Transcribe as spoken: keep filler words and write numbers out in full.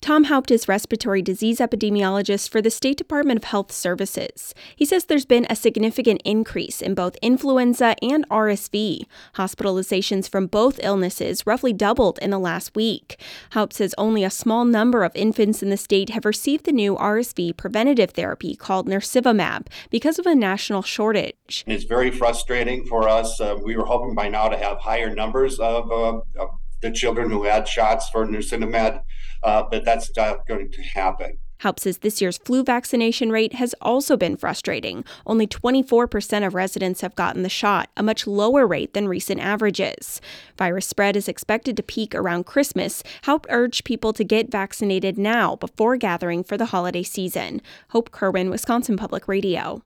Tom Haupt is respiratory disease epidemiologist for the State Department of Health Services. He says there's been a significant increase in both influenza and R S V. Hospitalizations from both illnesses roughly doubled in the last week. Haupt says only a small number of infants in the state have received the new R S V preventative therapy called nirsevimab because of a national shortage. It's very frustrating for us. Uh, we were hoping by now to have higher numbers of, uh, of the children who had shots for nirsevimab, uh, but that's not going to happen. Haupt says this year's flu vaccination rate has also been frustrating. Only twenty-four percent of residents have gotten the shot, a much lower rate than recent averages. Virus spread is expected to peak around Christmas. Haupt urged people to get vaccinated now before gathering for the holiday season. Hope Kerwin, Wisconsin Public Radio.